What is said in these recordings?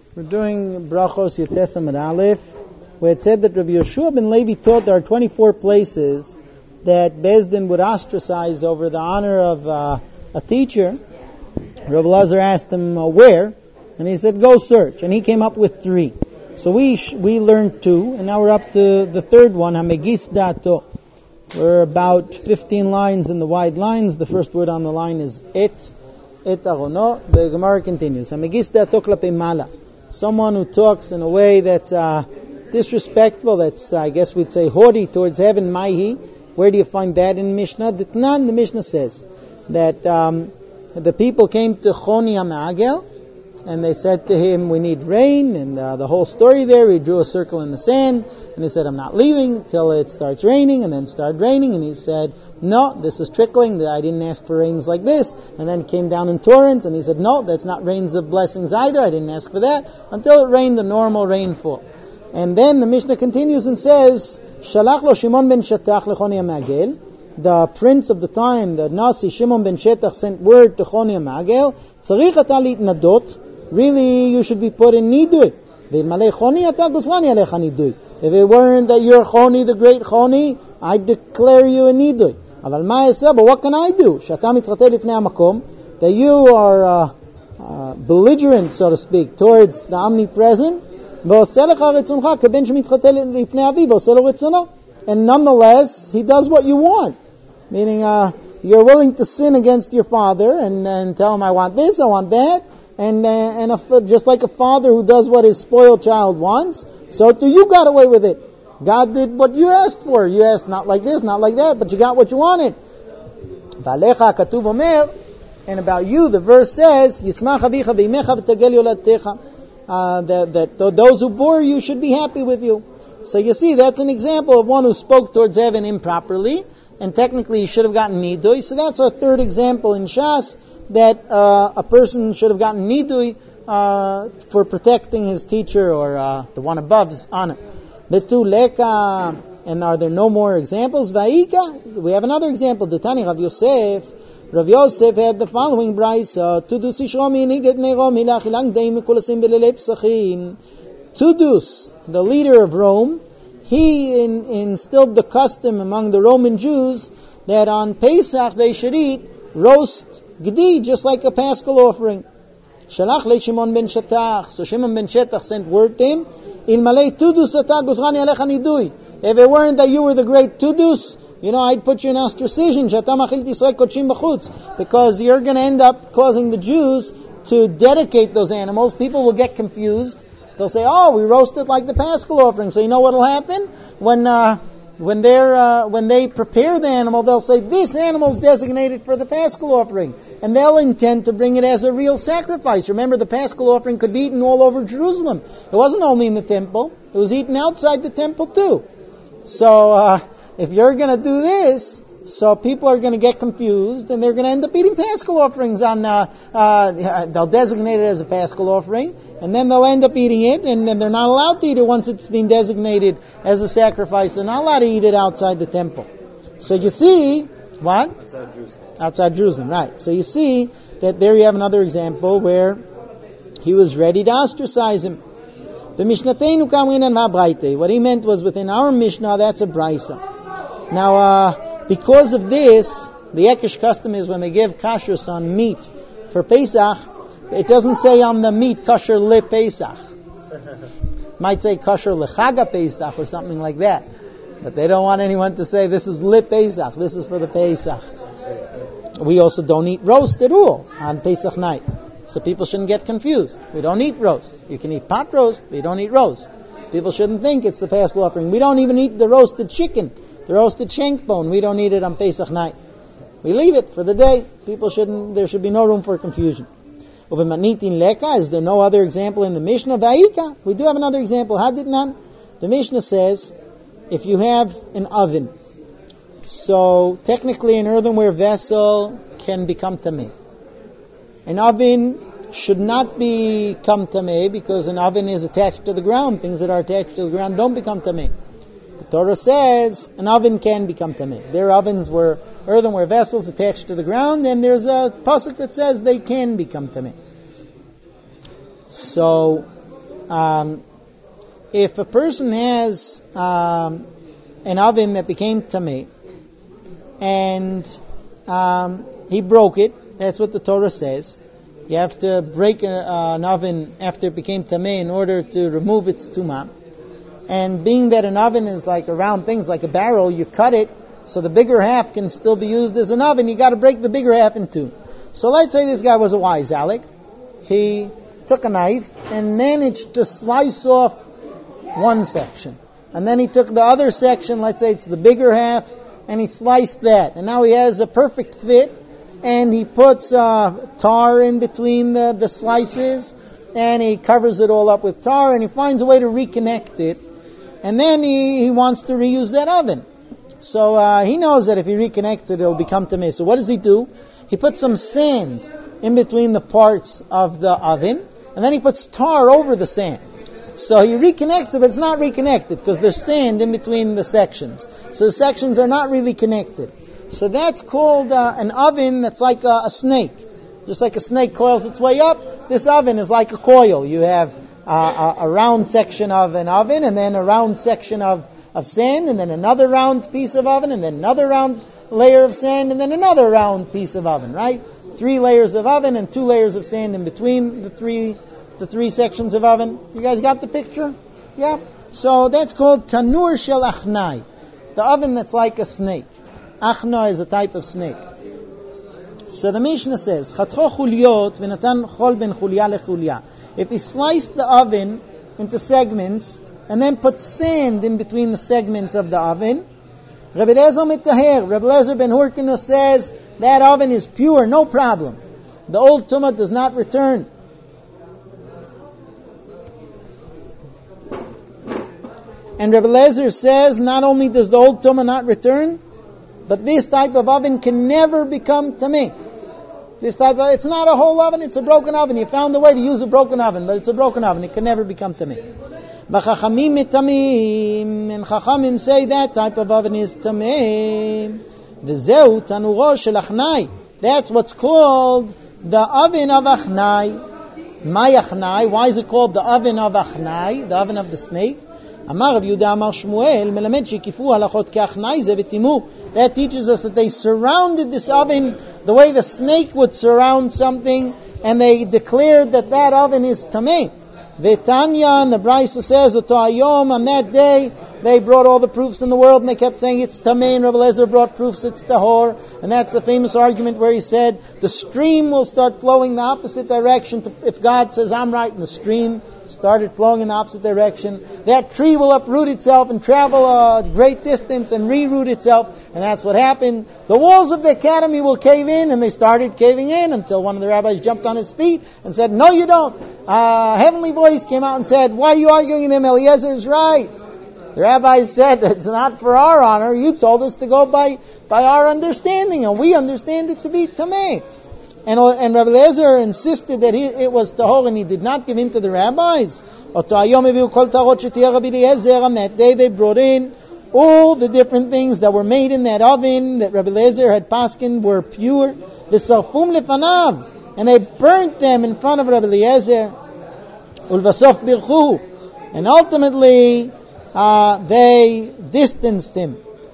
We're doing Brachos Yotes Amud Aleph, where it said that Rabbi Yeshua ben Levi taught there are 24 places that Beis Din would ostracize over the honor of a teacher. Rabbi Lazar asked him where, and he said, go search. And he came up with 3. So we learned 2, and now we're up to the third one, Hamegis Dato. We're about 15 lines in the wide lines. The first word on the line is et arono. The Gemara continues. Hamegis Dato klape mala. Someone who talks in a way that's disrespectful, that's, I guess we'd say, haughty towards heaven, maihi. Where do you find that in Mishnah? Ditnan, the Mishnah says that the people came to Choni HaMe'agel, and they said to him, we need rain, and the whole story there, he drew a circle in the sand, and he said, I'm not leaving till it starts raining, and then it started raining, and he said, no, this is trickling, I didn't ask for rains like this, and then it came down in torrents, and he said, no, that's not rains of blessings either, I didn't ask for that, until it rained the normal rainfall. And then the Mishnah continues and says, Shalach lo Shimon ben Shetach lechoni HaMe'agel, the prince of the time, the Nasi Shimon ben Shetach sent word to Choni HaMe'agel, tzarich ata litnadot, really, you should be put in nidui. If it weren't that you're Choni, the great Choni, I'd declare you a nidui. But what can I do? That you are belligerent, so to speak, towards the omnipresent. And nonetheless, he does what you want. Meaning, you're willing to sin against your father and tell him, I want this, I want that. And just like a father who does what his spoiled child wants, so too you got away with it. God did what you asked for. You asked not like this, not like that, but you got what you wanted. And about you, the verse says, that those who bore you should be happy with you. So you see, that's an example of one who spoke towards heaven improperly, and technically he should have gotten nidui. So that's our third example in Shas, that a person should have gotten nidui for protecting his teacher or the one above's honor. Betuleka, and are there no more examples? Vaika, we have another example. Detani Rav Yosef. Rav Yosef had the following brayso: Tudus Ishromi niget neromi lachilang deim mikulasim belelei psachim. Tudus, the leader of Rome, he instilled the custom among the Roman Jews that on Pesach they should eat roast gedi, just like a Paschal offering. Shalach le Shimon ben Shetach. So Shimon ben Shetach sent word to him, Ilmalei tudus ata guzrani alecha nidui. If it weren't that you were the great tudus, I'd put you in ostracism, because you're going to end up causing the Jews to dedicate those animals. People will get confused. They'll say, we roasted like the Paschal offering. So you know what will happen? When they prepare the animal, they'll say, this animal is designated for the Paschal offering. And they'll intend to bring it as a real sacrifice. Remember, the Paschal offering could be eaten all over Jerusalem. It wasn't only in the temple. It was eaten outside the temple too. So, if you're going to do this, so people are going to get confused, and they're going to end up eating Paschal offerings on, they'll designate it as a Paschal offering, and then they'll end up eating it, and then they're not allowed to eat it once it's been designated as a sacrifice. They're not allowed to eat it outside the temple. So you see, what? Outside Jerusalem. Outside Jerusalem, right. So you see that there you have another example where he was ready to ostracize him. The Mishnatenu Kamrinan V'Abraite. What he meant was within our Mishnah, that's a Braisa. Now, because of this, the Ekesh custom is when they give kashrus on meat for Pesach, it doesn't say on the meat kasher le Pesach. Might say kasher lechaga Pesach or something like that. But they don't want anyone to say this is le Pesach, this is for the Pesach. We also don't eat roast at all on Pesach night. So people shouldn't get confused. We don't eat roast. You can eat pot roast, but you don't eat roast. People shouldn't think it's the Paschal offering. We don't even eat the roasted chicken, the roasted shank bone. We don't eat it on Pesach night. We leave it for the day. There should be no room for confusion. Is there no other example in the Mishnah? Va'ika, we do have another example. Haditnan, the Mishnah says, if you have an oven, so technically an earthenware vessel can become tameh. An oven should not become tameh because an oven is attached to the ground. Things that are attached to the ground don't become tameh. The Torah says an oven can become tameh. Their ovens were earthenware vessels attached to the ground, and there's a pasuk that says they can become tameh. So if a person has an oven that became tameh, and he broke it, that's what the Torah says. You have to break an oven after it became tameh in order to remove its tumah. And being that an oven is like a round thing, like a barrel, you cut it so the bigger half can still be used as an oven. You got to break the bigger half in two. So let's say this guy was a wise Alec. He took a knife and managed to slice off one section. And then he took the other section, let's say it's the bigger half, and he sliced that. And now he has a perfect fit, and he puts tar in between the slices, and he covers it all up with tar, and he finds a way to reconnect it. And then he wants to reuse that oven. So he knows that if he reconnects it, it'll become tameh. So what does he do? He puts some sand in between the parts of the oven, and then he puts tar over the sand. So he reconnects it, but it's not reconnected because there's sand in between the sections. So the sections are not really connected. So that's called an oven that's like a snake. Just like a snake coils its way up, this oven is like a coil. You have a round section of an oven, and then a round section of sand, and then another round piece of oven, and then another round layer of sand, and then another round piece of oven, right? 3 layers of oven and 2 layers of sand in between the three sections of oven. You guys got the picture? Yeah? So that's called tanur shel achnai. The oven that's like a snake. Achna is a type of snake. So the Mishnah says, Chatcho chuliot v'natan chol ben chulya lechulya. If he sliced the oven into segments and then put sand in between the segments of the oven, Rabbi Lezer mitaher. Rabbi Lezer ben Hurkinu says that oven is pure, no problem. The old tumah does not return. And Rabbi Lezer says not only does the old tumah not return, but this type of oven can never become tameh. It's not a whole oven, it's a broken oven. You found a way to use a broken oven, but it's a broken oven. It can never become tameh. B'chachamim mitamim, and chachamim say that type of oven is tameh. V'zeu tanuro shel achnai. That's what's called the oven of achnai. My achnai. Why is it called the oven of achnai? The oven of the snake. Amar Rav Yehuda Amar Shmuel melamed shekifu halachot ke'achnai ze v'timu. That teaches us that they surrounded this oven the way the snake would surround something, and they declared that that oven is tameh. V'tanya, and the Brisa says, Oto hayom, on that day, they brought all the proofs in the world, and they kept saying it's tameh, and Rabbi Lezer brought proofs it's tahor, and that's the famous argument where he said, the stream will start flowing the opposite direction if God says I'm right, and the stream started flowing in the opposite direction. That tree will uproot itself and travel a great distance and reroot itself, and that's what happened. The walls of the academy will cave in, and they started caving in until one of the rabbis jumped on his feet and said, no you don't. Heavenly voice came out and said, why are you arguing with him? Eliezer is right. The rabbi said, it's not for our honor. You told us to go by our understanding, and we understand it to be tameh. And Rabbi Lezer insisted that it was tahor, and he did not give in to the rabbis. On that day they brought in all the different things that were made in that oven that Rabbi Lezer had paskin were pure. And they burnt them in front of Rabbi Lezer. And ultimately they distanced him.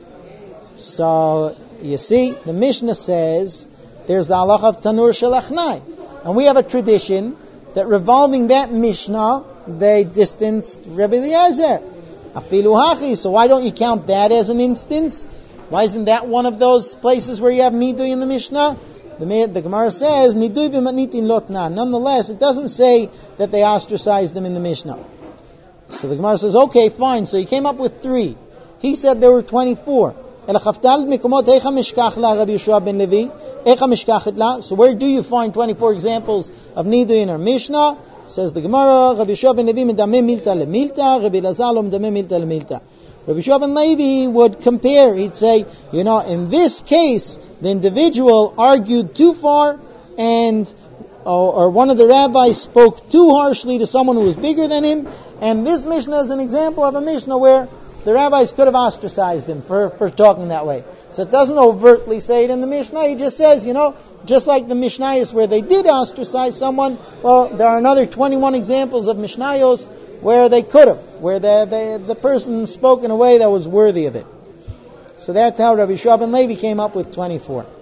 So you see, the Mishnah says there's the halach of tanur shel achnai, and we have a tradition that revolving that Mishnah they distanced Rabbi Eliezer. Afilu hachi. So why don't you count that as an instance? Why isn't that one of those places where you have nidui in the Mishnah? The Gemara says nidui b'matnitin lotna. Nonetheless, it doesn't say that they ostracized them in the Mishnah. So the Gemara says, okay, fine. So he came up with 3. He said there were 24. So where do you find 24 examples of nidui in our Mishnah? Says the Gemara, Rabbi Yeshua ben Levi medameh milta lemilta, Rabbi Elazar lo medameh milta lemilta. Rabbi Yeshua ben Levi would compare. He'd say, in this case, the individual argued too far, and or one of the rabbis spoke too harshly to someone who was bigger than him. And this Mishnah is an example of a Mishnah where the rabbis could have ostracized him for talking that way. So it doesn't overtly say it in the Mishnah. He just says, just like the Mishnayos where they did ostracize someone, well, there are another 21 examples of Mishnayos where they could have, where the person spoke in a way that was worthy of it. So that's how Rabbi Shua ben Levi came up with 24.